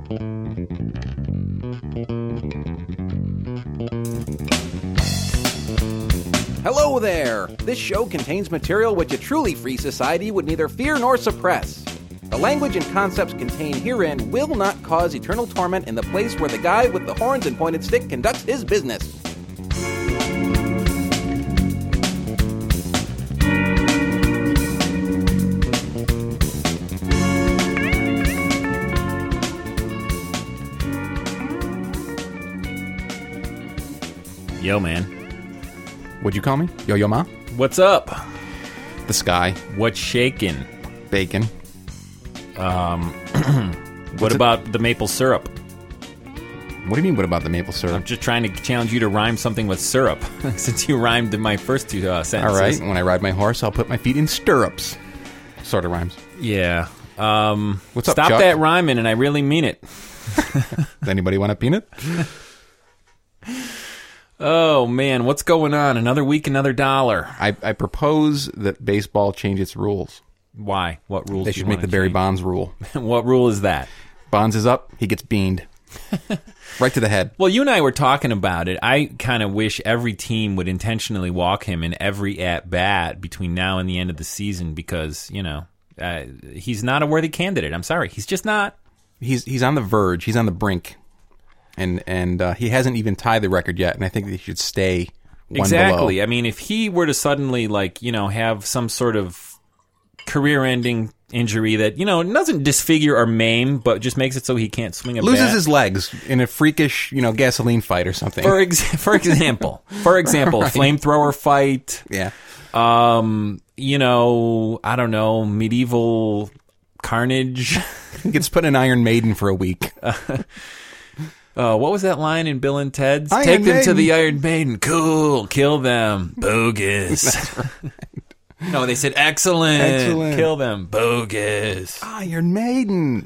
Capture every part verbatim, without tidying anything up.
Hello there! This show contains material which a truly free society would neither fear nor suppress. The language and concepts contained herein will not cause eternal torment in the place where the guy with the horns and pointed stick conducts his business. Yo, man. What'd you call me? Yo-Yo Ma? What's up? The sky. What's shaking? Bacon. Um, what about the maple syrup? What do you mean, what about the maple syrup? I'm just trying to challenge you to rhyme something with syrup, since you rhymed in my first two uh, sentences. All right, when I ride my horse, I'll put my feet in stirrups. Sort of rhymes. Yeah. Um, What's up, Stop Chuck? that rhyming, and I really mean it. Does anybody want a peanut? Oh, man, what's going on? Another week, another dollar. I, I propose that baseball change its rules. Why? What rules They do you should make wanna the Barry change? Bonds rule. What rule is that? Bonds is up, he gets beaned. Right to the head. Well, you and I were talking about it. I kind of wish every team would intentionally walk him in every at-bat between now and the end of the season because, you know, uh, he's not a worthy candidate. I'm sorry. He's just not. He's he's on the verge. He's on the brink. And and uh, he hasn't even tied the record yet, and I think that he should stay one Exactly. below. I mean, if he were to suddenly, like, you know, have some sort of career-ending injury that, you know, doesn't disfigure or maim, but just makes it so he can't swing a Loses bat. his legs in a freakish, you know, gasoline fight or something. For, ex- for example, for example, Right. flamethrower fight, yeah. um, you know, I don't know, medieval carnage. He gets put in Iron Maiden for a week. Uh, what was that line in Bill and Ted's? Iron Take them to Maiden. the Iron Maiden. Cool. Kill them. Bogus. No, they said excellent. Excellent. Kill them. Bogus. Iron Maiden.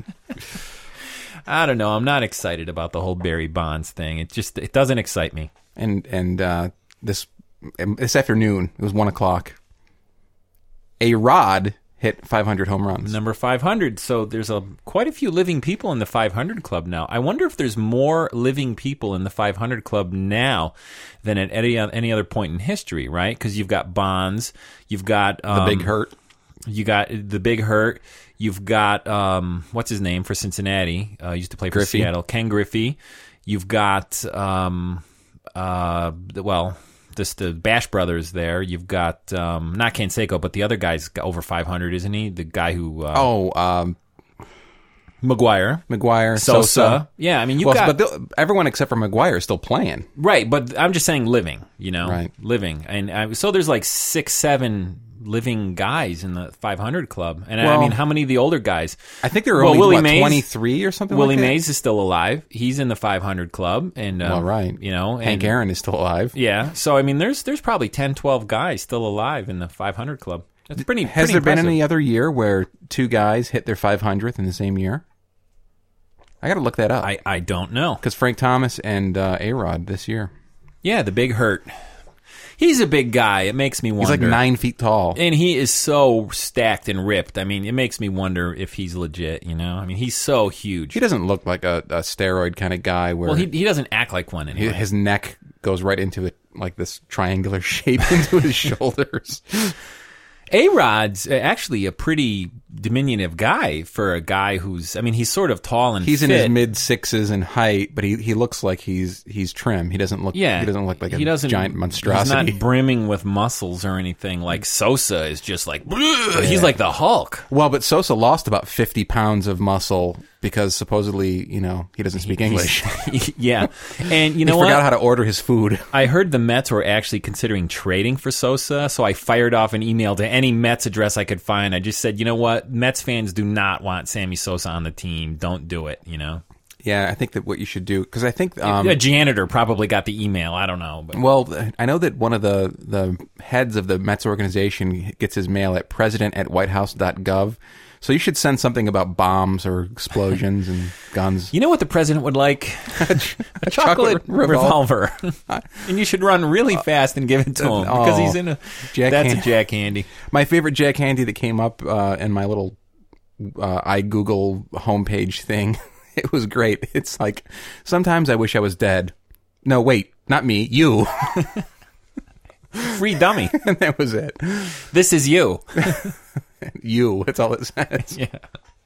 I don't know. I'm not excited about the whole Barry Bonds thing. It just it doesn't excite me. And and uh, this this afternoon, it was one o'clock. A Rod hit five hundred home runs. Number five hundred. So there's a quite a few living people in the five hundred club now. I wonder if there's more living people in the five hundred club now than at any any other point in history, right? Because you've got Bonds, you've got um, The Big Hurt. you got the Big Hurt, you've got um, what's his name for Cincinnati? Uh, used to play for Griffey. Seattle, Ken Griffey. You've got um, uh, well. Just the Bash brothers there. You've got um, not Canseco, but the other guy's got over five hundred, isn't he? The guy who uh, Oh, um, McGuire, McGuire, Sosa. Sosa. Yeah, I mean, you Well, got but the- everyone except for McGuire is still playing. right, but I'm just saying living. You know, Right. living, and uh, so there's like six, seven living guys in the five hundred club, and I Well, mean, how many of the older guys? I think there were Well, only Willie what, Mays- twenty-three or something. Willie like that? Mays is still alive. He's in the five hundred club, and um, Well, right. you know, Hank and, Aaron is still alive. Yeah, so I mean, there's there's probably ten, twelve guys still alive in the five hundred club. That's pretty. Has pretty there been impressive. any other year where two guys hit their five hundredth in the same year? I got to look that up. I I don't know. Because Frank Thomas and uh, A-Rod this year. Yeah, the Big Hurt. He's a big guy. It makes me wonder. He's like nine feet tall. And he is so stacked and ripped. I mean, it makes me wonder if he's legit, you know? I mean, he's so huge. He doesn't look like a, a steroid kind of guy where well, he he doesn't act like one he- anyway. his neck goes right into it, like this triangular shape into his shoulders. A-Rod's actually a pretty diminutive guy for a guy who's, I mean, he's sort of tall and He's in fit. his mid sixes in height, but he, he looks like he's he's trim. He doesn't look Yeah. he doesn't look like a he doesn't, giant monstrosity. He's not brimming with muscles or anything. Like Sosa is just like, he's like the Hulk. Well, but Sosa lost about fifty pounds of muscle because supposedly, you know, he doesn't speak English. Yeah. And you know he what? forgot how to order his food. I heard the Mets were actually considering trading for Sosa, so I fired off an email to any Mets address I could find. I just said, you know what? Mets fans do not want Sammy Sosa on the team. Don't do it, you know? Yeah, I think that what you should do, because I think... Um, a janitor probably got the email. I don't know. But. Well, I know that one of the, the heads of the Mets organization gets his mail at president at whitehouse dot gov. So you should send something about bombs or explosions and guns. You know what the president would like? a chocolate, revolver. And you should run really fast and give it to him because Oh, he's in a... Jack that's Hand- a Jack Handy. My favorite Jack Handy that came up uh, in my little uh, I Google homepage thing It was great. It's like, sometimes I wish I was dead. No, wait, not me, you. Free dummy. And that was it. This is you. You, that's all it says. Yeah.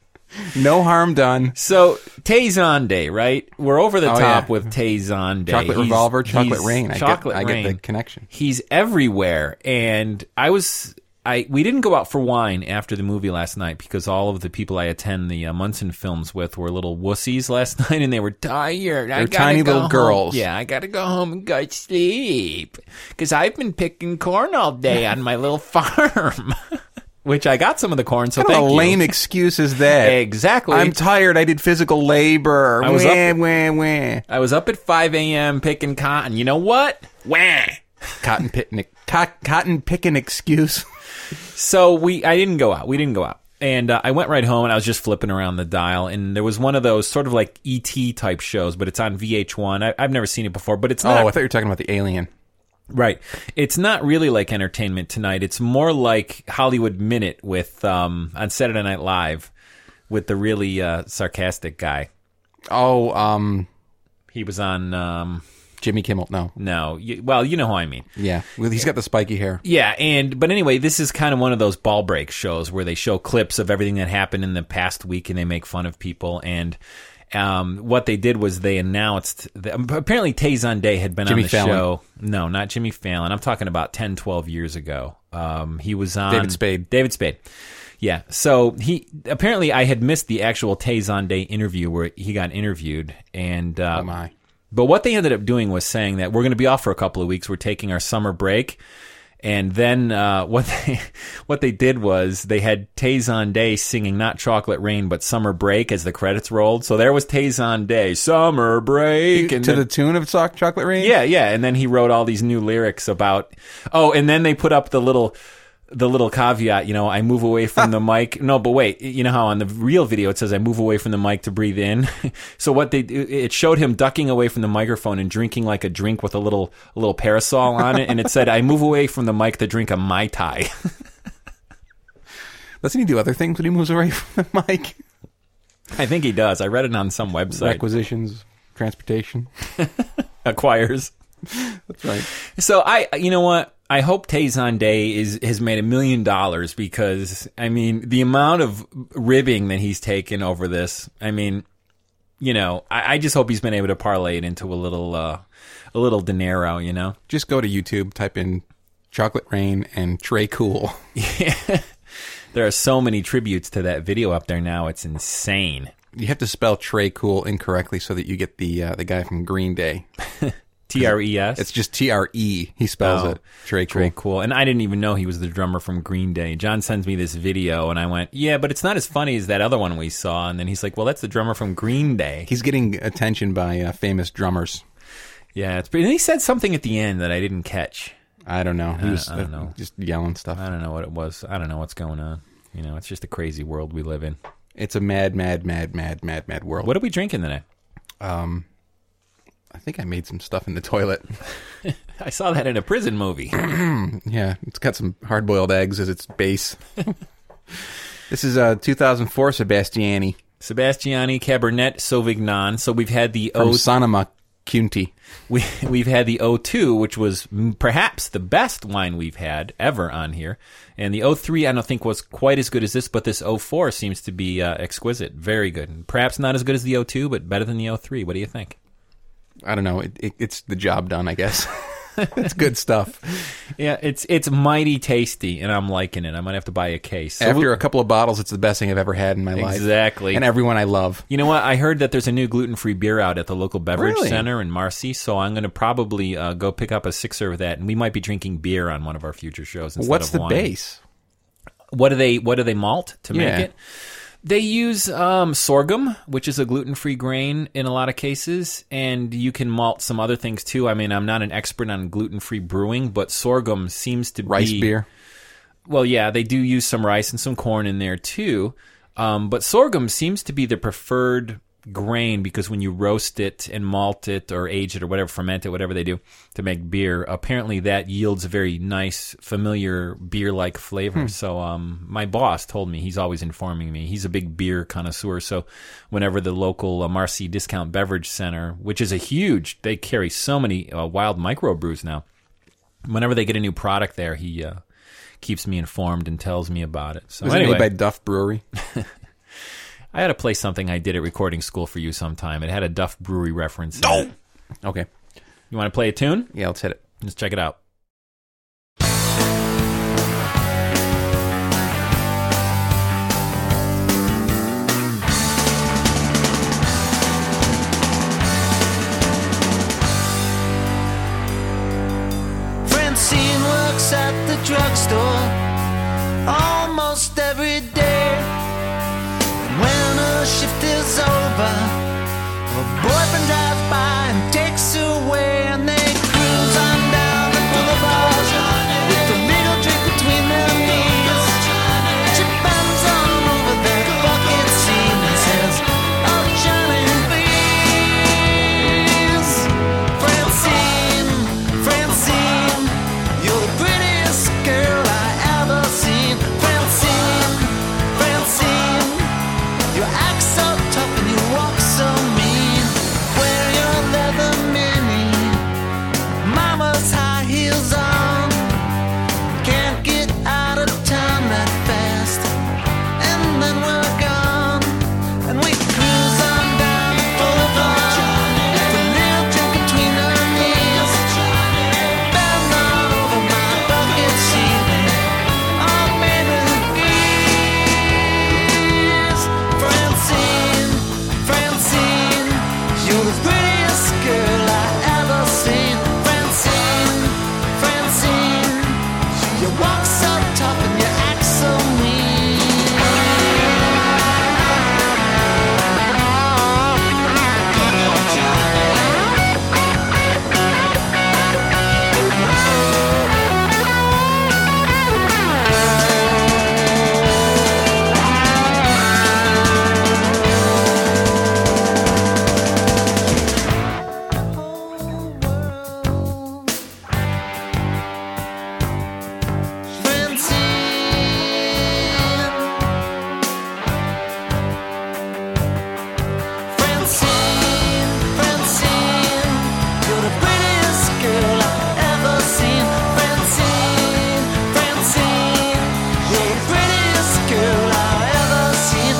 No harm done. So, Tay-Zon Day, right? We're over the Oh, top yeah. with Tay-Zon Day. Chocolate He's- Revolver, Chocolate he's- Rain. I Chocolate get, I Rain. get the connection. He's everywhere. And I was... I we didn't go out for wine after the movie last night because all of the people I attend the uh, Munson films with were little wussies last night, and they were tired. I They're gotta tiny go little home. girls. Yeah, I gotta go home and go to sleep because I've been picking corn all day on my little farm. Which I got some of the corn, so What thank kind of a you. lame excuse is that? Exactly. I'm tired. I did physical labor. I was wah, up- wah, wah. I was up at five a.m. picking cotton. You know what? Wah. Cotton picnic. Cot, cotton picking excuse. So we, I didn't go out. We didn't go out. And uh, I went right home, and I was just flipping around the dial, and there was one of those sort of like E T type shows, but it's on V H one. I, I've never seen it before, but it's Oh, not... I thought you were talking about the alien. Right. It's not really like Entertainment Tonight. It's more like Hollywood Minute with um, on Saturday Night Live with the really uh, sarcastic guy. Oh, um, He was on... Um, Jimmy Kimmel. No. no. You, well, you know who I mean. Yeah. Well, he's got the spiky hair. Yeah, and but anyway, this is kind of one of those ball break shows where they show clips of everything that happened in the past week and they make fun of people. And um, what they did was they announced that, apparently Tay-Zon Day had been Jimmy on the Fallon. show. No, not Jimmy Fallon. I'm talking about ten, twelve years ago. Um, he was on David Spade. David Spade. Yeah. So he apparently I had missed the actual Tay-Zon Day interview where he got interviewed, and uh, Oh, my. but what they ended up doing was saying that we're going to be off for a couple of weeks. We're taking our summer break. And then uh, what they what they did was they had Tay-Zon Day singing not Chocolate Rain, but Summer Break as the credits rolled. So there was Tay-Zon Day, Summer Break. And to then, the tune of Sock Chocolate Rain? yeah, yeah. And then he wrote all these new lyrics about... Oh, and then they put up the little... The little caveat, you know, I move away from the mic. No, but wait, you know how on the real video it says I move away from the mic to breathe in. So what they it showed him ducking away from the microphone and drinking like a drink with a little a little parasol on it, and it said I move away from the mic to drink a Mai Tai. Doesn't he do other things when he moves away from the mic? I think he does. I read it on some website. Requisitions, transportation. Acquires. That's right. So I, you know what? I hope Tay-Zon Day is has made a million dollars because I mean the amount of ribbing that he's taken over this. I mean, you know, I, I just hope he's been able to parlay it into a little, uh, a little dinero. You know, Just go to YouTube, type in Chocolate Rain and Trey Cool. yeah. There are so many tributes to that video up there now. It's insane. You have to spell Trey Cool incorrectly so that you get the uh, the guy from Green Day. T R E S. It's just T R E. He spells Oh, it. Trey Cool. Very cool. And I didn't even know he was the drummer from Green Day. John sends me this video, and I went, yeah, but it's not as funny as that other one we saw. And then he's like, well, that's the drummer from Green Day. He's getting attention by uh, famous drummers. Yeah, it's pretty. And he said something at the end that I didn't catch. I don't know. He Uh, was I don't uh, know. just yelling stuff. I don't know what it was. I don't know what's going on. You know, it's just a crazy world we live in. It's a mad, mad, mad, mad, mad, mad world. What are we drinking today? Um, I think I made some stuff in the toilet. I saw that in a prison movie. Yeah, it's got some hard-boiled eggs as its base. This is uh, two thousand four Sebastiani Sebastiani Cabernet Sauvignon. So we've had the from O. Sonoma County. We we've had the O two, which was m- perhaps the best wine we've had ever on here, and the O three I don't think was quite as good as this, but this O four seems to be uh, exquisite, very good. And perhaps not as good as the O two, but better than the O three. What do you think? I don't know. It, it, it's the job done, I guess. It's good stuff. Yeah, it's it's mighty tasty, and I'm liking it. I might have to buy a case. So After we- a couple of bottles, it's the best thing I've ever had in my life. Exactly. And everyone I love. You know what? I heard that there's a new gluten-free beer out at the local beverage Really? center in Marcy, so I'm going to probably uh, go pick up a sixer of that, and we might be drinking beer on one of our future shows instead What's of the wine. base? What do they What do they malt to Yeah. make it? They use um, sorghum, which is a gluten-free grain in a lot of cases, and you can malt some other things too. I mean, I'm not an expert on gluten-free brewing, but sorghum seems to Rice be beer? Well, yeah, they do use some rice and some corn in there too. Um, but sorghum seems to be the preferred grain because when you roast it and malt it or age it or whatever, ferment it, whatever they do to make beer, apparently that yields a very nice, familiar beer-like flavor. Hmm. So um, my boss told me, he's always informing me. He's a big beer connoisseur. So whenever the local uh, Marcy Discount Beverage Center, which is a huge, they carry so many uh, wild microbrews now. Whenever they get a new product there, he uh, keeps me informed and tells me about it. So Was anyway, it made by Duff Brewery? I had to play something I did at recording school for you sometime. It had a Duff Brewery reference in No. it. Okay. You want to play a tune? Yeah, let's hit it. Let's check it out. Francine works at the drugstore almost every day. When her shift is over, her boyfriend drives by and takes her away, and they cruise on down the boulevard with a little drink between their knees. She bends on over their bucket seat and says, "Oh, Johnny, please." Francine, Francine, you're the prettiest girl I ever seen. Francine, Francine, you act so tough and you walk so mean. Wear your leather mini, mama's high heels on. Can't get out of town that fast, and then we're gone. And we cruise on down the boulevard with a little drink between our knees. Bend on over my bucket seat. Oh, baby, please. Francine, Francine, you're the prettiest girl I ever seen. Francine, Francine, you walk so tough and you act so Francine, Francine, you're the prettiest girl I've ever seen. Francine, Francine, you're the prettiest girl I've ever seen.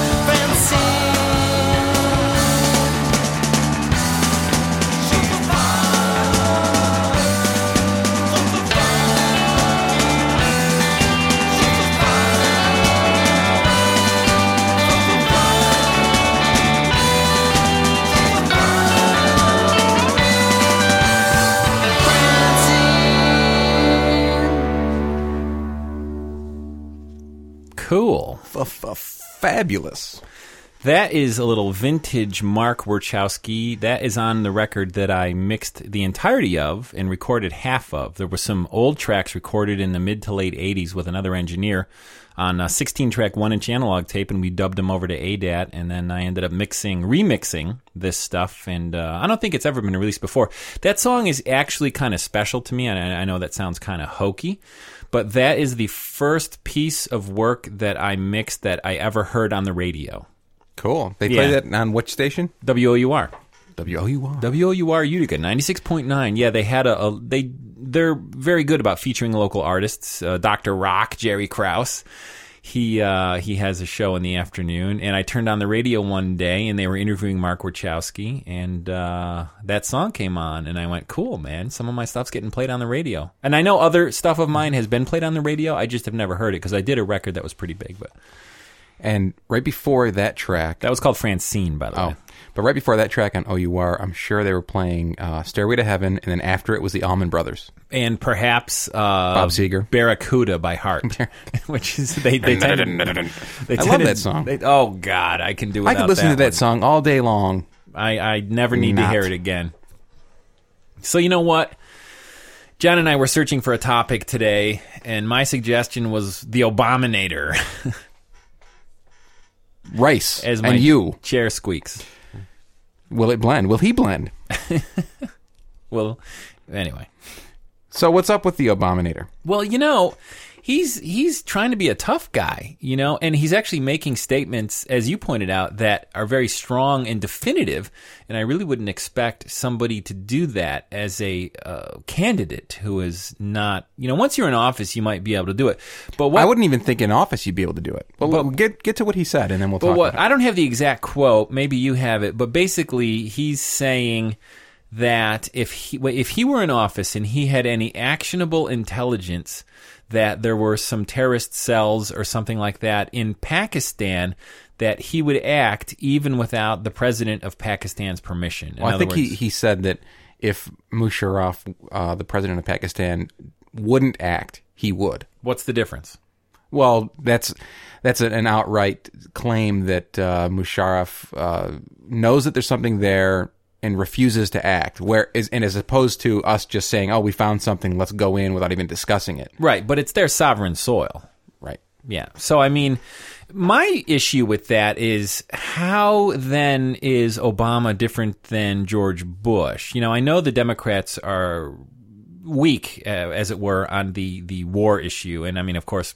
Cool. F- f- fabulous. That is a little vintage Mark Warchowski. That is on the record that I mixed the entirety of and recorded half of. There were some old tracks recorded in the mid to late eighties with another engineer on a sixteen-track one-inch analog tape, and we dubbed them over to A D A T, and then I ended up mixing, remixing this stuff, and uh, I don't think it's ever been released before. That song is actually kind of special to me, and I, I know that sounds kind of hokey, but that is the first piece of work that I mixed that I ever heard on the radio. Cool. They play Yeah. that on which station? W O U R. W O U R. W O U R Utica, ninety-six point nine. Yeah, they had a, a they they're very good about featuring local artists. Uh, Doctor Rock, Jerry Krause. He uh, he has a show in the afternoon, and I turned on the radio one day, and they were interviewing Mark Warchowski, and uh, that song came on, and I went, "Cool, man! Some of my stuff's getting played on the radio." And I know other stuff of mine has been played on the radio. I just have never heard it because I did a record that was pretty big, but And right before that track, that was called Francine, by the oh, way. but right before that track on O U R, I'm sure they were playing uh, "Stairway to Heaven," and then after it was the Allman Brothers. And perhaps uh, Bob Seger. Barracuda by Heart, which is they they tend, they I love tended- that song. they- oh God, I can do. I could without listen to that one. song all day long. I I never need Not. to hear it again. So you know what? John and I were searching for a topic today, and my suggestion was the Obaminator, Rice as my and you. chair squeaks. Will it blend? Will he blend? Well, anyway. So what's up with the Obaminator? Well, you know, he's he's trying to be a tough guy, you know, and he's actually making statements, as you pointed out, that are very strong and definitive. And I really wouldn't expect somebody to do that as a uh, candidate who is not, you know, once you're in office, you might be able to do it. But what, I wouldn't even think in office you'd be able to do it. But, but get get to what he said, and then we'll but talk what, about it. I don't have the exact quote. Maybe you have it. But basically, he's saying that if he if he were in office and he had any actionable intelligence that there were some terrorist cells or something like that in Pakistan, that he would act even without the president of Pakistan's permission. In Well, I think words, he, he said that if Musharraf, uh, the president of Pakistan, wouldn't act, he would. What's the difference? Well, that's that's an outright claim that uh, Musharraf uh, knows that there's something there and refuses to act, where is and as opposed to us just saying, "Oh, we found something, let's go in," without even discussing it. Right, but it's their sovereign soil. Right. Yeah. So, I mean, my issue with that is how then is Obama different than George Bush? You know, I know the Democrats are weak, uh, as it were, on the, the war issue. And, I mean, of course,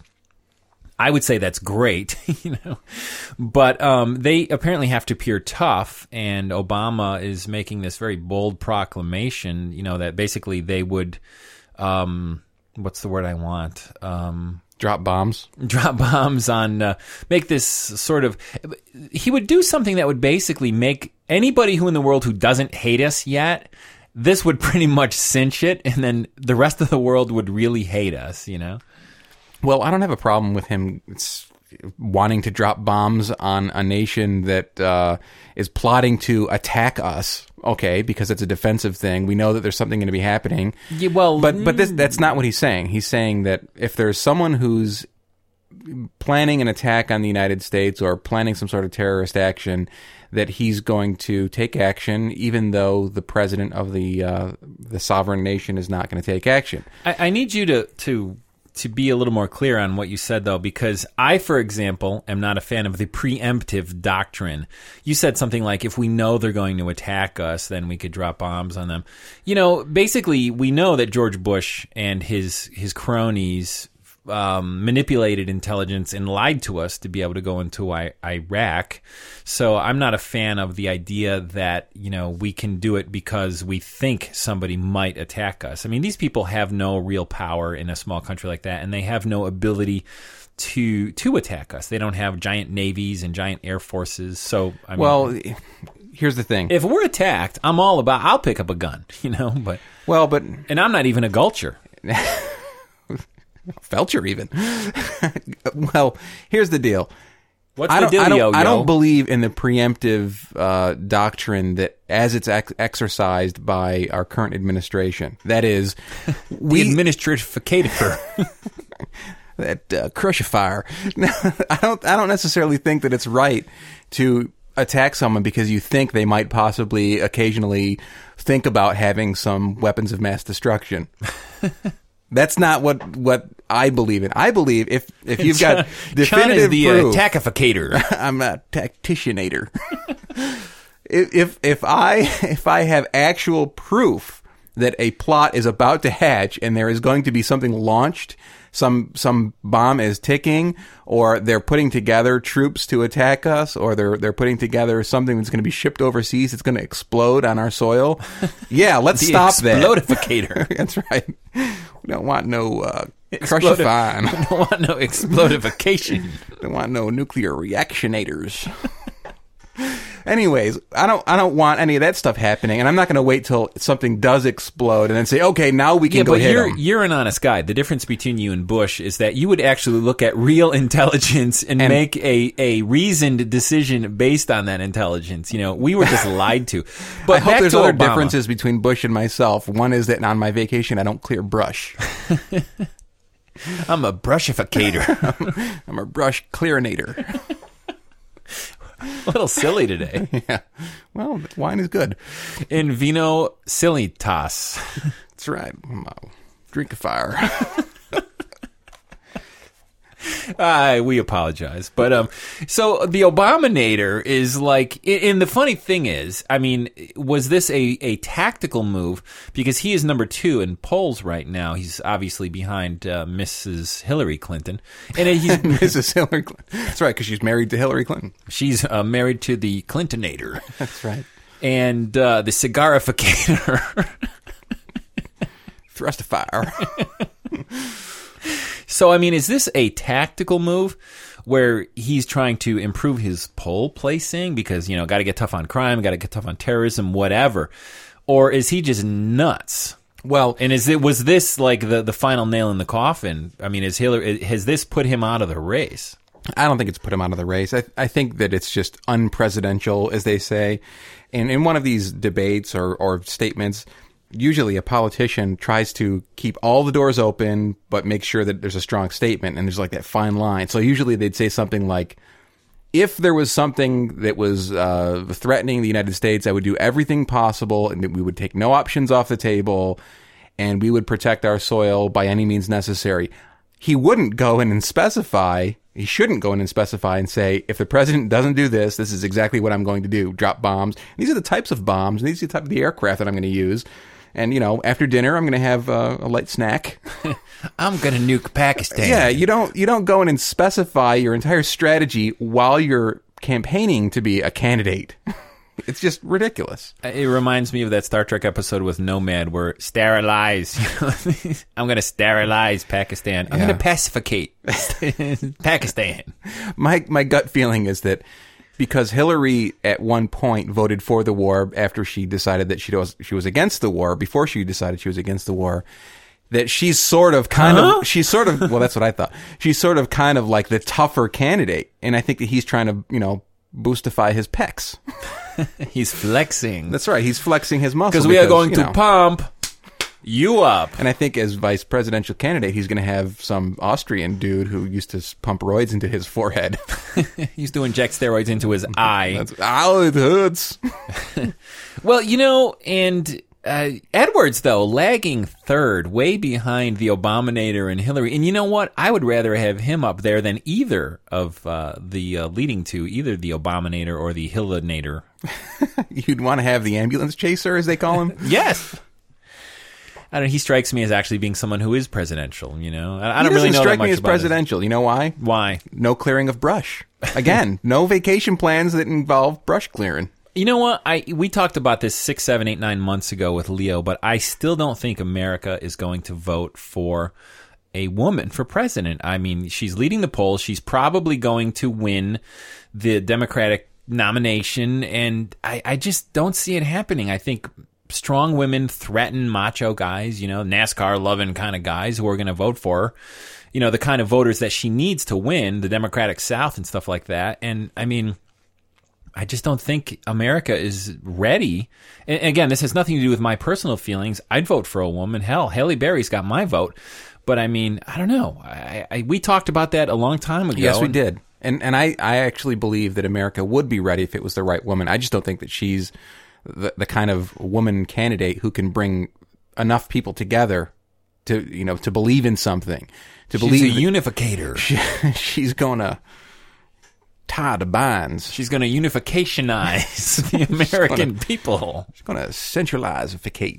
I would say that's great, you know, but um, they apparently have to appear tough, and Obama is making this very bold proclamation, you know, that basically they would, um, what's the word I want? Um, Drop bombs. drop bombs on, uh, make this sort of, he would do something that would basically make anybody who in the world who doesn't hate us yet, this would pretty much cinch it, and then the rest of the world would really hate us, you know? Well, I don't have a problem with him wanting to drop bombs on a nation that uh, is plotting to attack us. Okay, because it's a defensive thing. We know that there's something going to be happening. Yeah, well, but but this, that's not what he's saying. He's saying that if there's someone who's planning an attack on the United States or planning some sort of terrorist action, that he's going to take action, even though the president of the uh, the sovereign nation is not going to take action. I, I need you to to. to be a little more clear on what you said, though, because I, for example, am not a fan of the preemptive doctrine. You said something like, if we know they're going to attack us, then we could drop bombs on them. You know, basically, we know that George Bush and his his cronies um, manipulated intelligence and lied to us to be able to go into I- Iraq. So I'm not a fan of the idea that, you know, we can do it because we think somebody might attack us. I mean, these people have no real power in a small country like that, and they have no ability to to attack us. They don't have giant navies and giant air forces. So, I mean, Well, here's the thing. if we're attacked, I'm all about, I'll pick up a gun, you know, but, Well, but and I'm not even a Gulcher. Felcher even. Well, here's the deal. What's I the don't, I dealio, don't, I yo? don't believe in the preemptive uh, doctrine that as it's ex- exercised by our current administration. That is, the we administrator. that uh, crucifier. I don't. I don't necessarily think that it's right to attack someone because you think they might possibly occasionally think about having some weapons of mass destruction. That's not what, what I believe in. I believe if, if you've got definitive Sean is the proof, uh, tactificator. I'm a tacticianator. if, if if I if I have actual proof that a plot is about to hatch and there is going to be something launched, some some bomb is ticking, or they're putting together troops to attack us, or they're they're putting together something that's going to be shipped overseas that's going to explode on our soil. Yeah, let's The stop that. explodificator. That's right. We don't want no uh, Explodi- crucifying. I don't want no explodification. Don't want no nuclear reactionators. Anyways, I don't I don't want any of that stuff happening, and I'm not going to wait till something does explode and then say, okay, now we can Yeah, go but hit you're them. you're an honest guy. The difference between you and Bush is that you would actually look at real intelligence and, And- make a, a reasoned decision based on that intelligence. You know, we were just lied to. But I hope back there's to other Obama. differences between Bush and myself. One is that on my vacation I don't clear brush. I'm a brushificator. I'm a brush clearinator. A little silly today. Yeah. Well, wine is good. In vino silitas. That's right. I'm a drink a fire. Uh, we apologize. But um, so the Obaminator is like, and the funny thing is, I mean, was this a, a tactical move? Because he is number two in polls right now. He's obviously behind uh, Missus Hillary Clinton. And he's Missus Hillary Clinton. That's right, because she's married to Hillary Clinton. She's uh, married to the Clintonator. That's right. And uh, the cigarificator. Thrust of fire. So, I mean, is this a tactical move where he's trying to improve his poll placing because, you know, got to get tough on crime, got to get tough on terrorism, whatever? Or is he just nuts? Well, and is it was this like the, the final nail in the coffin? I mean, is Hillary, has this put him out of the race? I don't think it's put him out of the race. I, I think that it's just unpresidential, as they say. And in one of these debates or, or statements, usually a politician tries to keep all the doors open, but make sure that there's a strong statement, and there's like that fine line. So usually they'd say something like, if there was something that was uh, threatening the United States, I would do everything possible, and that we would take no options off the table, and we would protect our soil by any means necessary. He wouldn't go in and specify, he shouldn't go in and specify and say, if the president doesn't do this, this is exactly what I'm going to do, drop bombs. These are the types of bombs, and these are the type of the aircraft that I'm going to use. And, you know, after dinner, I'm going to have uh, a light snack. I'm going to nuke Pakistan. Yeah, you don't you don't go in and specify your entire strategy while you're campaigning to be a candidate. It's just ridiculous. It reminds me of that Star Trek episode with Nomad where sterilize. I'm going to sterilize Pakistan. I'm Yeah. going to pacificate Pakistan. My my gut feeling is that because Hillary at one point voted for the war after she decided that she was she was against the war, before she decided she was against the war, that she's sort of kind Huh? of she's sort of well, that's what I thought. She's sort of kind of like the tougher candidate, and I think that he's trying to, you know, boostify his pecs. He's flexing. That's right. He's flexing his muscle Because we are going you to know, pump you up. And I think as vice presidential candidate, he's going to have some Austrian dude who used to pump roids into his forehead. He's doing inject steroids into his eye. That's, ow, it hurts. Well, you know, and uh, Edwards, though, lagging third, way behind the Obaminator and Hillary. And you know what? I would rather have him up there than either of uh, the uh, leading two, either the Obaminator or the Hillinator. You'd want to have the ambulance chaser, as they call him? Yes. I don't know. He strikes me as actually being someone who is presidential, you know? I, I He don't really doesn't know strike that much me as about his- presidential. You know why? Why? No clearing of brush. Again, no vacation plans that involve brush clearing. You know what? I we talked about this six, seven, eight, nine months ago with Leo, but I still don't think America is going to vote for a woman for president. I mean, she's leading the polls. She's probably going to win the Democratic nomination, and I, I just don't see it happening. I think strong women threaten macho guys, you know, NASCAR-loving kind of guys who are going to vote for her. You know, the kind of voters that she needs to win, the Democratic South and stuff like that. And, I mean, I just don't think America is ready. And again, this has nothing to do with my personal feelings. I'd vote for a woman. Hell, Halle Berry's got my vote. But, I mean, I don't know. I, I, we talked about that a long time ago. Yes, we did. And and I, I actually believe that America would be ready if it was the right woman. I just don't think that she's the, the kind of woman candidate who can bring enough people together to, you know, to believe in something. To She's believe a unificator. She, she's going to tie the binds. She's going to unificationize the American gonna- people. She's going to centralize-ficate.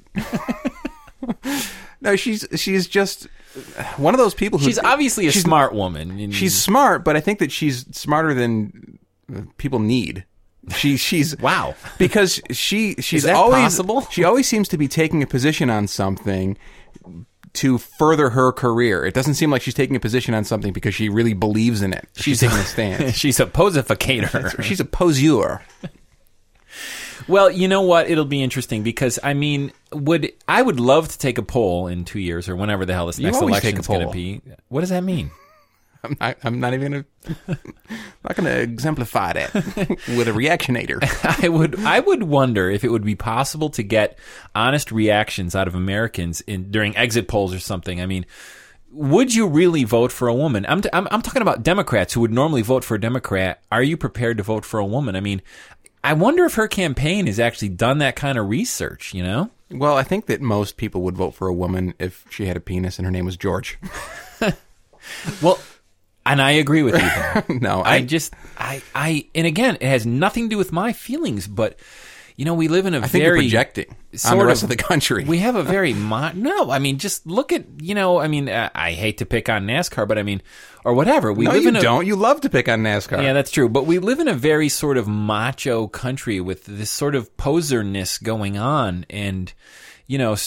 No, she's she's just one of those people who... She's obviously a she's- smart woman. And- She's smart, but I think that she's smarter than people need. She she's Wow. because she she's that always possible? she always seems to be taking a position on something to further her career. It doesn't seem like she's taking a position on something because she really believes in it. She's taking a stand. She's a posificator. She's a poseur. Well, you know what? It'll be interesting because, I mean, would I would love to take a poll in two years or whenever the hell this You next always election take a is going to poll. be. What does that mean? I'm not, I'm not even gonna not gonna exemplify that with a reactionator. I would I would wonder if it would be possible to get honest reactions out of Americans in during exit polls or something. I mean, would you really vote for a woman? I'm, t- I'm I'm talking about Democrats who would normally vote for a Democrat. Are you prepared to vote for a woman? I mean, I wonder if her campaign has actually done that kind of research, you know? Well, I think that most people would vote for a woman if she had a penis and her name was George. Well, And I agree with you there. no, I, I, just, I, I, and again, it has nothing to do with my feelings, but, you know, we live in a I think very... you're projecting on the rest of, of the country. We have a very... Mo- no, I mean, just look at, you know, I mean, I, I hate to pick on NASCAR, but I mean, or whatever. We no, live you in a, don't. You love to pick on NASCAR. Yeah, that's true. But we live in a very sort of macho country with this sort of poserness going on. And, you know,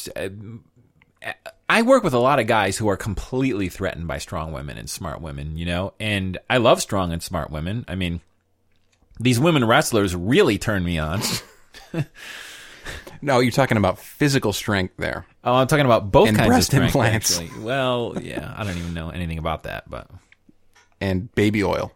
I work with a lot of guys who are completely threatened by strong women and smart women, you know, and I love strong and smart women. I mean, these women wrestlers really turn me on. No, you're talking about physical strength there. Oh, I'm talking about both and kinds breast of strength, implants. actually. Well, yeah, I don't even know anything about that, but... And baby oil.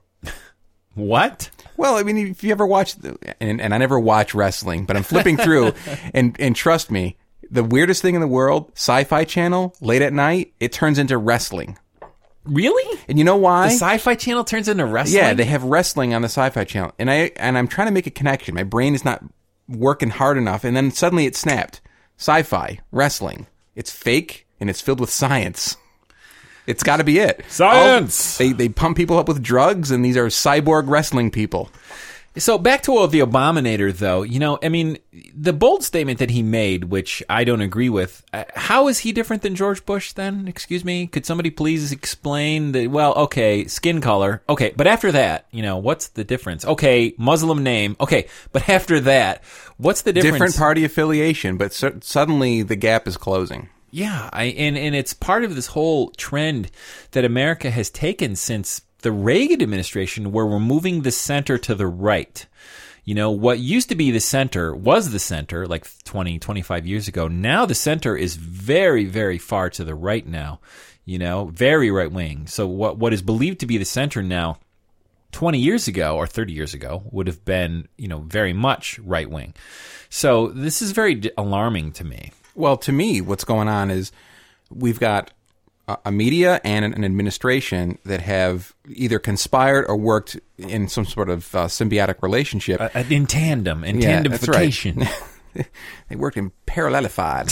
What? Well, I mean, if you ever watch, and, and I never watch wrestling, but I'm flipping through, and, and trust me, the weirdest thing in the world, Sci-Fi Channel, late at night, it turns into wrestling. Really? And you know why? The Sci-Fi Channel turns into wrestling? Yeah, they have wrestling on the Sci-Fi Channel. And, I, and I'm trying to make a connection. My brain is not working hard enough, and then suddenly it snapped. Sci-fi, wrestling. It's fake, and it's filled with science. It's got to be it. Science! Oh, they, they pump people up with drugs, and these are cyborg wrestling people. So back to uh, the Abominator, though. You know, I mean, the bold statement that he made, which I don't agree with, uh, how is he different than George Bush then? Excuse me? Could somebody please explain the, well, okay, skin color. Okay, but after that, you know, what's the difference? Okay, Muslim name. Okay, but after that, what's the difference? Different party affiliation, but so- suddenly the gap is closing. Yeah, I, and, and it's part of this whole trend that America has taken since the Reagan administration, where we're moving the center to the right. You know, what used to be the center was the center like twenty, twenty-five years ago. Now the center is very, very far to the right now, you know, very right wing. So what what is believed to be the center now, twenty years ago or thirty years ago, would have been, you know, very much right wing. So this is very d- alarming to me. Well, to me, what's going on is we've got a media and an administration that have either conspired or worked in some sort of uh, symbiotic relationship. Uh, in tandem, in yeah, tandemification. That's right. They worked in parallelified.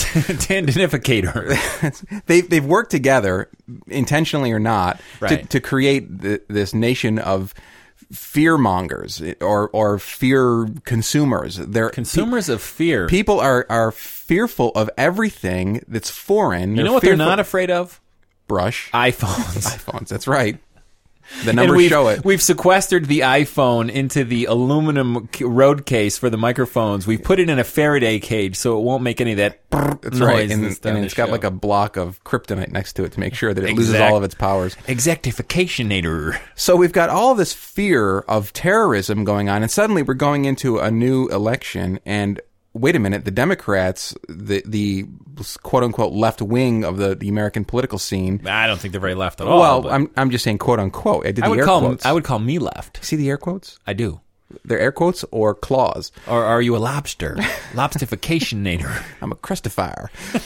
Tandemificator. they, they've worked together, intentionally or not, right. to, to create the, this nation of fear mongers or, or fear consumers. They're consumers pe- of fear. People are, are fearful of everything that's foreign. You they're know what fearful- they're not afraid of? Brush. iPhones. iPhones, that's right. The numbers we've, show it. We've sequestered the iPhone into the aluminum road case for the microphones. We've put it in a Faraday cage so it won't make any of that That's noise. right. And, that's and on it's the got show. like a block of kryptonite next to it to make sure that it loses Exact- all of its powers. Exactificationator. So we've got all this fear of terrorism going on, and suddenly we're going into a new election, and wait a minute, the Democrats, the the quote-unquote left wing of the, the American political scene. I don't think they're very left at all. Well, but I'm I'm just saying quote-unquote. I did I the would air call quotes. I would call me left. See the air quotes? I do. They're air quotes or claws. Or are you a lobster? Lobstificationator. I'm a crustifier.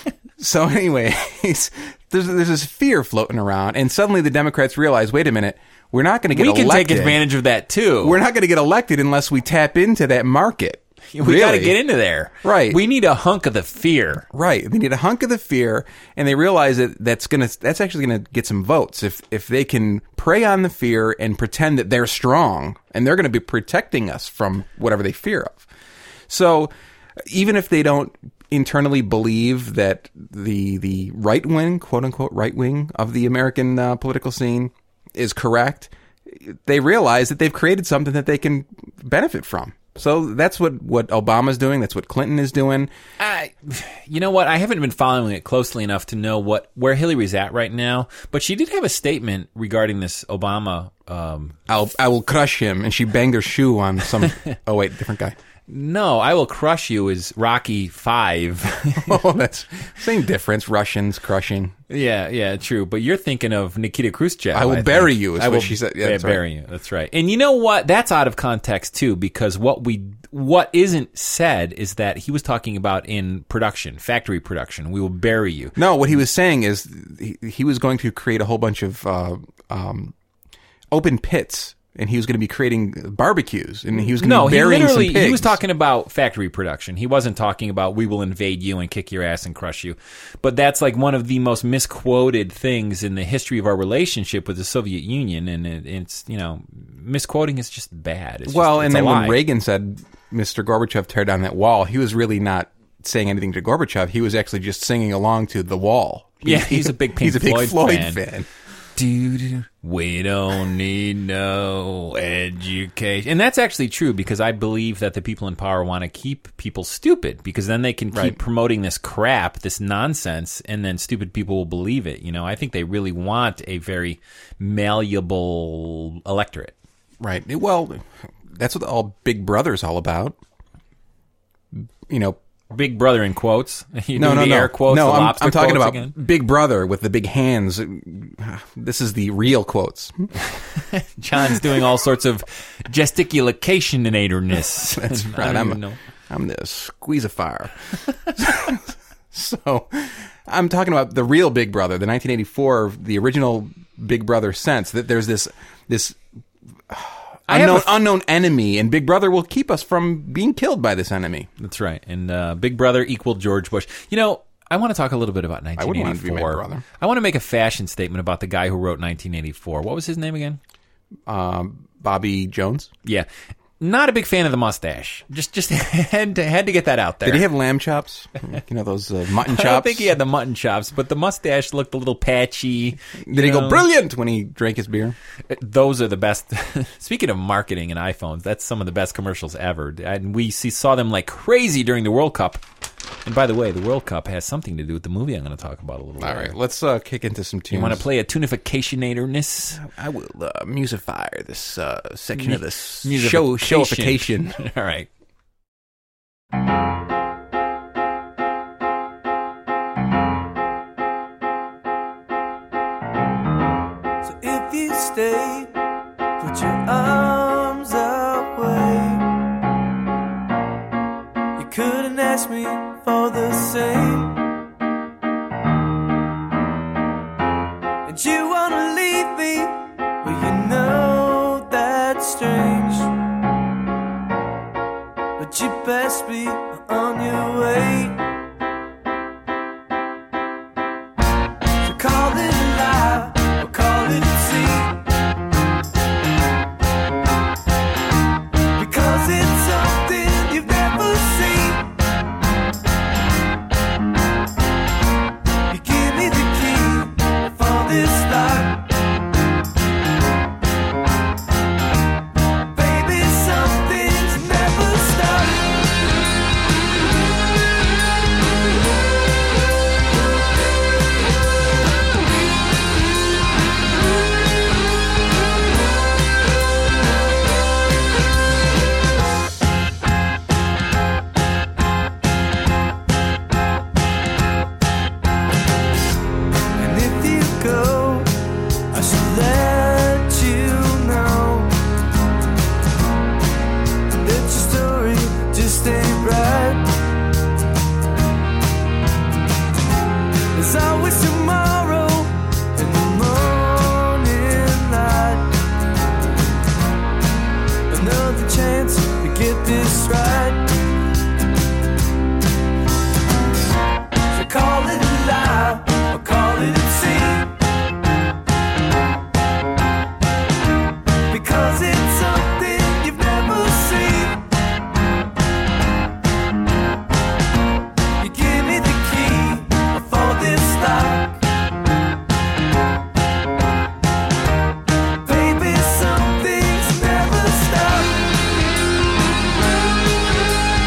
So anyways, there's, there's this fear floating around, and suddenly the Democrats realize, wait a minute, we're not going to get We elected. can take advantage of that too. We're not going to get elected unless we tap into that market. We really. got to get into there. Right. We need a hunk of the fear. Right. They need a hunk of the fear, and they realize that that's going to that's actually going to get some votes if if they can prey on the fear and pretend that they're strong, and they're going to be protecting us from whatever they fear of. So even if they don't internally believe that the the right wing, quote unquote right wing of the American uh, political scene is correct, they realize that they've created something that they can benefit from. So that's what, what Obama's doing. That's what Clinton is doing. I, you know what? I haven't been following it closely enough to know what where Hillary's at right now. But she did have a statement regarding this Obama. Um, I'll I will crush him, and she banged her shoe on some. Oh wait, different guy. no, I will crush you is Rocky Five. Oh, that's same difference. Russians crushing. Yeah, yeah, true. But you're thinking of Nikita Khrushchev. I will I bury think. you, is I what will she said. Yeah, yeah, that's right. bury you. That's right. And you know what? That's out of context too, because what we what isn't said is that he was talking about in production, factory production. We will bury you. No, what he was saying is he, he was going to create a whole bunch of uh, um, open pits and he was going to be creating barbecues, and he was going to No, be he burying some literally pigs. he was talking about factory production. He wasn't talking about we will invade you and kick your ass and crush you. But that's like one of the most misquoted things in the history of our relationship with the Soviet Union, and it, it's you know misquoting is just bad. It's Well, just, and it's a then when lie. Reagan said, Mister Gorbachev, tear down that wall, he was really not saying anything to Gorbachev. He was actually just singing along to The Wall. He- Yeah, he's a big Pink he's a big Floyd Floyd fan. fan. Dude, we don't need no education. And that's actually true, because I believe that the people in power want to keep people stupid, because then they can keep Right. promoting this crap, this nonsense, and then stupid people will believe it. You know, I think they really want a very malleable electorate. Right. Well, that's what all Big Brother's all about. You know, Big Brother in quotes. You no, do no, the no. air quotes, no, the I'm, lobster I'm talking quotes about again. Big Brother with the big hands. This is the real quotes. John's doing all sorts of gesticulationinators. That's I right. don't I'm, even know. I'm the squeeze-a-fire. So, I'm talking about the real Big Brother, the nineteen eighty-four, the original Big Brother sense that there's this this I have unknown, a- unknown enemy, and Big Brother will keep us from being killed by this enemy. That's right. And uh, Big Brother equaled George Bush. You know, I want to talk a little bit about nineteen eighty-four. I wouldn't want him to be my brother. I want to make a fashion statement about the guy who wrote nineteen eighty-four. What was his name again? Um, Bobby Jones. Yeah. Not a big fan of the mustache. Just just had to, had to get that out there. Did he have lamb chops? You know, those uh, mutton chops? I don't think he had the mutton chops, but the mustache looked a little patchy. Did he go brilliant when he drank his beer? Those are the best. Speaking of marketing and iPhones, that's some of the best commercials ever. And we see, saw them like crazy during the World Cup. And by the way, the World Cup has something to do with the movie I'm going to talk about a little All later. right, let's uh, kick into some tunes. You want to play a tunificationator-ness? I will uh, musify this uh, section of this Musification. show showification. All right. So if you stay, put your arms away. You couldn't ask me for the same. And you wanna leave me, well you know that's strange. But you best be on your way. So call it a lie, or call it obscene. Because it's something you've never seen. You give me the key for this lock. Baby, some things never stop. And if you go, I should let you know that your story just ain't right. There's always tomorrow in the morning light. Another chance to get this right. So call it a lie, or call it obscene. Because it's something you've never seen. You give me the key for this lock. Baby, some things never stop.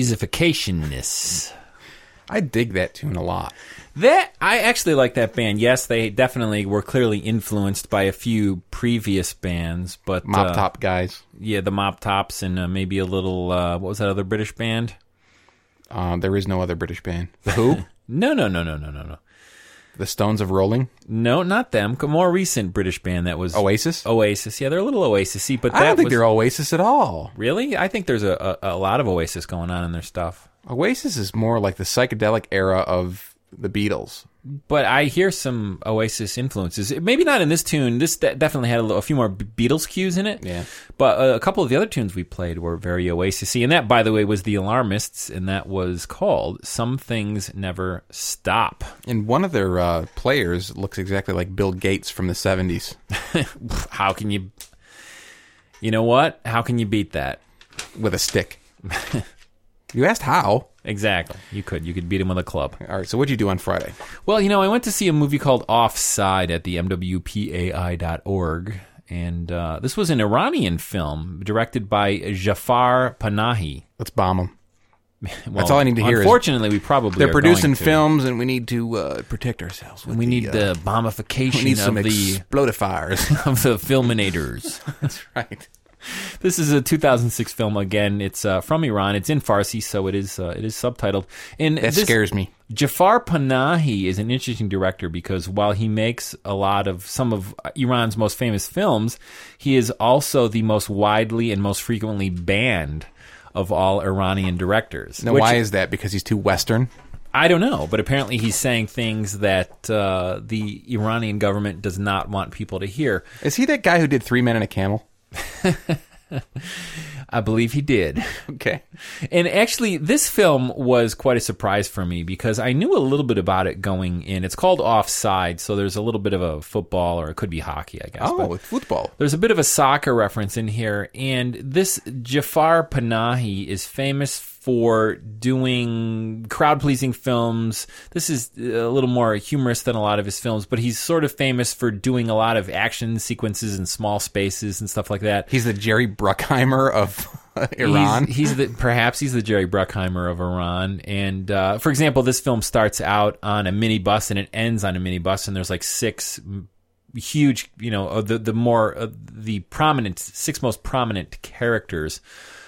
Freezificationness. I dig that tune a lot. That I actually like that band. Yes, they definitely were clearly influenced by a few previous bands, but Mop uh, Top guys. yeah, the Mop Tops, and uh, maybe a little. Uh, what was that other British band? Um, there is no other British band. The Who? No, no, no, no, no, no, no. The Stones of Rolling? No, not them. A more recent British band that was Oasis? Oasis, yeah, they're a little Oasis-y, but that I don't think was, they're Oasis at all. really. I think there's a, a, a lot of Oasis going on in their stuff. Oasis is more like the psychedelic era of the Beatles. But I hear some Oasis influences. Maybe not in this tune. This de- definitely had a, little, a few more Beatles cues in it. Yeah. But uh, a couple of the other tunes we played were very Oasis-y. And that, by the way, was The Alarmists, and that was called Some Things Never Stop. And one of their uh, players looks exactly like Bill Gates from the seventies. How can you... You know what? How can you beat that? With a stick. You asked how. Exactly. You could. You could beat him with a club. All right, so what'd you do on Friday? Well, you know, I went to see a movie called Offside at the M W P A I dot org, and uh, this was an Iranian film directed by Jafar Panahi. Let's bomb them. Well, That's all I need to hear is Unfortunately, we probably They're are producing going to. films, and we need to uh, protect ourselves. With We the, need uh, the bombification we need some of the explodifiers. of the filminators. That's right. This is a two thousand six film. Again, it's uh, from Iran. It's in Farsi, so it is uh, it is subtitled. And That this, scares me. Jafar Panahi is an interesting director because while he makes a lot of some of Iran's most famous films, he is also the most widely and most frequently banned of all Iranian directors. Now, which- why is that? Because he's too Western? I don't know, but apparently he's saying things that uh, the Iranian government does not want people to hear. Is he that guy who did Three Men and a Camel? I believe he did. Okay. And actually, this film was quite a surprise for me because I knew a little bit about it going in. It's called Offside, so there's a little bit of a football, or it could be hockey, I guess. Oh, but it's football. there's a bit of a soccer reference in here, and this Jafar Panahi is famous for doing crowd-pleasing films. This is a little more humorous than a lot of his films, but he's sort of famous for doing a lot of action sequences in small spaces and stuff like that. He's the Jerry Bruckheimer of Iran. He's, he's the perhaps he's the Jerry Bruckheimer of Iran. And uh, for example, this film starts out on a minibus and it ends on a minibus, and there's like six huge, you know, uh, the the more uh, the prominent six most prominent characters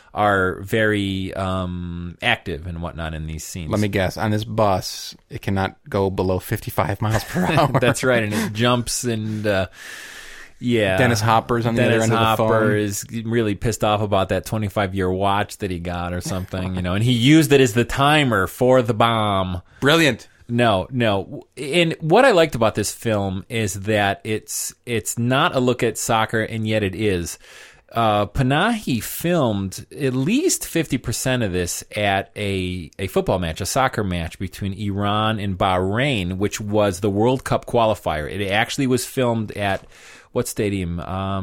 are very um, active and whatnot in these scenes. Let me guess. On this bus, it cannot go below fifty-five miles per hour. That's right, and it jumps and. Uh, Yeah, Dennis Hopper's on the Dennis other end of the Hopper phone. is really pissed off about that twenty-five year watch that he got or something, you know, and he used it as the timer for the bomb. Brilliant. No, no. And what I liked about this film is that it's it's not a look at soccer, and yet it is. Uh, Panahi filmed at least fifty percent of this at a, a football match, a soccer match between Iran and Bahrain, which was the World Cup qualifier. It actually was filmed at what stadium?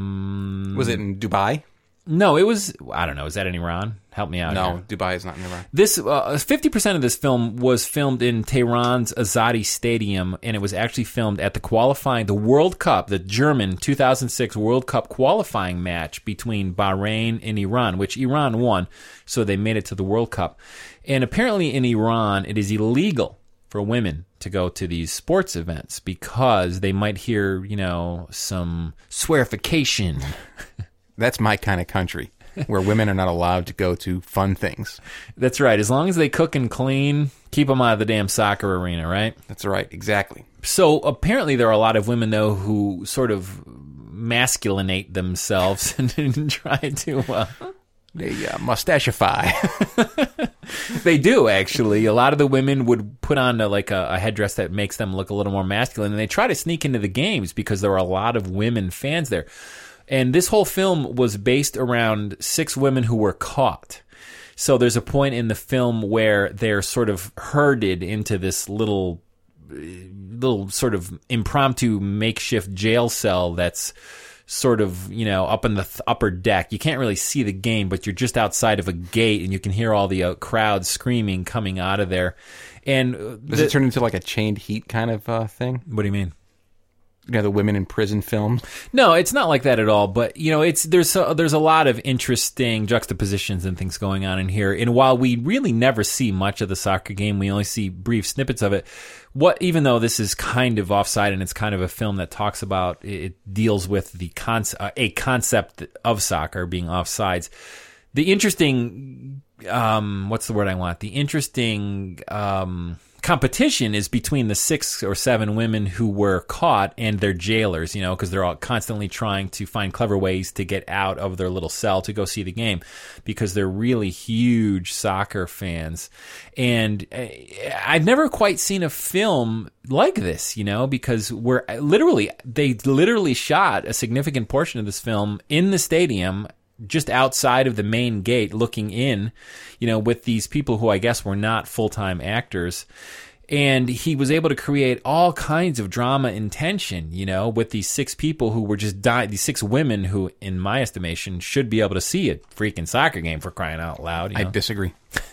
Um, Was it in Dubai? no, it was, I don't know. Is that in Iran? Help me out No, here. Dubai is not in Iran. This uh, fifty percent of this film was filmed in Tehran's Azadi Stadium, and it was actually filmed at the qualifying, the World Cup, the German two thousand six World Cup qualifying match between Bahrain and Iran, which Iran won, so they made it to the World Cup. And apparently in Iran, it is illegal for women to go to these sports events because they might hear, you know, some swearification. That's my kind of country, where women are not allowed to go to fun things. That's right. As long as they cook and clean, keep them out of the damn soccer arena, right? That's right, exactly. So apparently there are a lot of women, though, who sort of masculinate themselves and try to... Uh, They uh, mustachify. they do, actually. A lot of the women would put on a, like a, a headdress that makes them look a little more masculine, and they try to sneak into the games because there are a lot of women fans there. And this whole film was based around six women who were caught. So there's a point in the film where they're sort of herded into this little, little sort of impromptu makeshift jail cell that's sort of, you know, up in the th- upper deck. You can't really see the game, but you're just outside of a gate, and you can hear all the uh, crowd screaming coming out of there. And uh, Does the- it turn into like a chained heat kind of uh, thing? what do you mean? you know, the women in prison films. No, it's not like that at all. But you know, it's there's a, there's a lot of interesting juxtapositions and things going on in here. And while we really never see much of the soccer game, we only see brief snippets of it. What, even though this is kind of offside and it's kind of a film that talks about, it deals with the con- uh, a concept of soccer being offsides. The interesting, um, what's the word I want? The interesting um, competition is between the six or seven women who were caught and their jailers, you know, because they're all constantly trying to find clever ways to get out of their little cell to go see the game because they're really huge soccer fans. And I've never quite seen a film like this, you know, because we're literally, they literally shot a significant portion of this film in the stadium just outside of the main gate looking in, you know, with these people who I guess were not full-time actors. And he was able to create all kinds of drama and tension, you know, with these six people who were just dying, these six women who, in my estimation, should be able to see a freaking soccer game for crying out loud. You know? I disagree.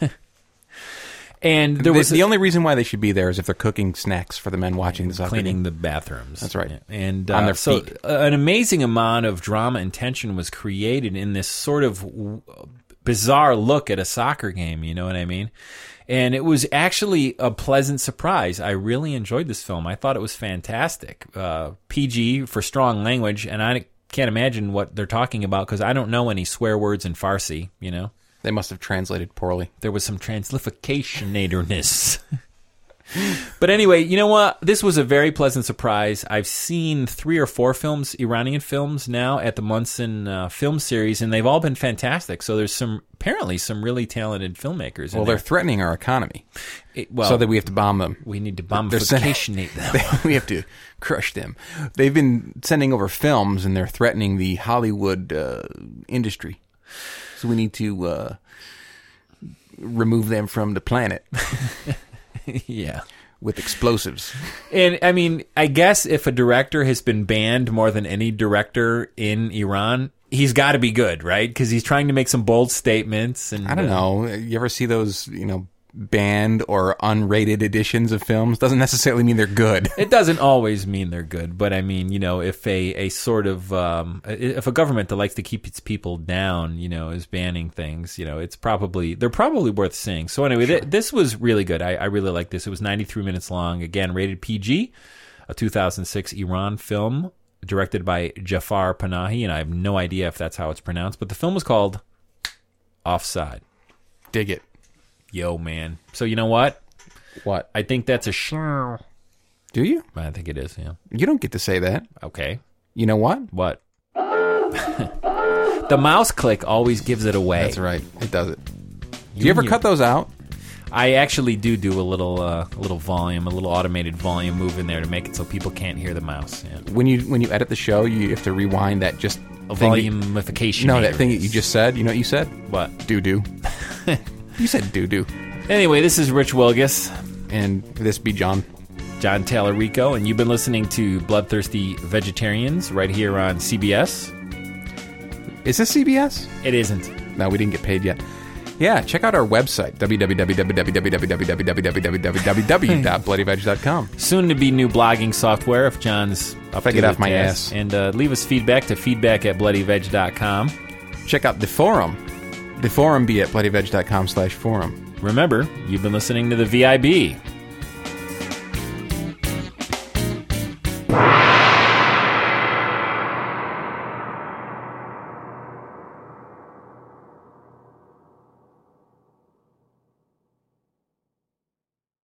And there was the, the only reason why they should be there is if they're cooking snacks for the men watching the soccer cleaning game. the bathrooms. That's right. Yeah. And on uh, their so feet. uh, an amazing amount of drama and tension was created in this sort of w- bizarre look at a soccer game. You know what I mean? And it was actually a pleasant surprise. I really enjoyed this film. I thought it was fantastic. Uh, P G for strong language, and I can't imagine what they're talking about because I don't know any swear words in Farsi. You know. They must have translated poorly. There was some translificationators. But anyway, you know what? This was a very pleasant surprise. I've seen three or four films, Iranian films now at the Munson uh, Film Series, and they've all been fantastic. So there's some, apparently some really talented filmmakers in Well, there. they're threatening our economy It- well, so that we have to bomb them. we need to They're sending- bombificationate them. They- we have to crush them. They've been sending over films, and they're threatening the Hollywood uh, industry. So we need to uh, remove them from the planet Yeah. with explosives. And I mean, I guess if a director has been banned more than any director in Iran, he's got to be good, right? Because he's trying to make some bold statements. And I don't uh, know. You ever see those, you know, banned or unrated editions of films? Doesn't necessarily mean they're good. It doesn't always mean they're good, but I mean, you know, if a, a sort of um, if a government that likes to keep its people down, you know, is banning things, you know, it's probably they're probably worth seeing. So anyway, Sure. th- this was really good. I, I really like this. It was ninety-three minutes long. Again, rated P G, a two thousand six Iran film directed by Jafar Panahi, and I have no idea if that's how it's pronounced, but the film was called Offside. Dig it. Yo, man. So you know what? What? I think that's a sh- Do you? I think it is, yeah. You don't get to say that. Okay. You know what? What? The mouse click always gives it away. That's right. It does it. Do you ever cut those out? I actually do do a little uh, a little volume, a little automated volume move in there to make it so people can't hear the mouse. Yeah. When you when you edit the show, you have to rewind that just A thing that- volumification. no, that thing that you just said. You know what you said? What? Doo doo. You said doo doo. Anyway, this is Rich Wilgus, And this be John. John Taylor Rico, and you've been listening to Bloodthirsty Vegetarians right here on C B S. Is this C B S? It isn't. No, we didn't get paid yet. Yeah, check out our website, w w w w dot bloody veg dot com. Soon to be new blogging software if John's up If I to get the off my task. ass. And uh, leave us feedback to feedback at bloody veg dot com. Check out the forum. The forum be at bloody veg dot com slash forum. Remember, you've been listening to the V I B.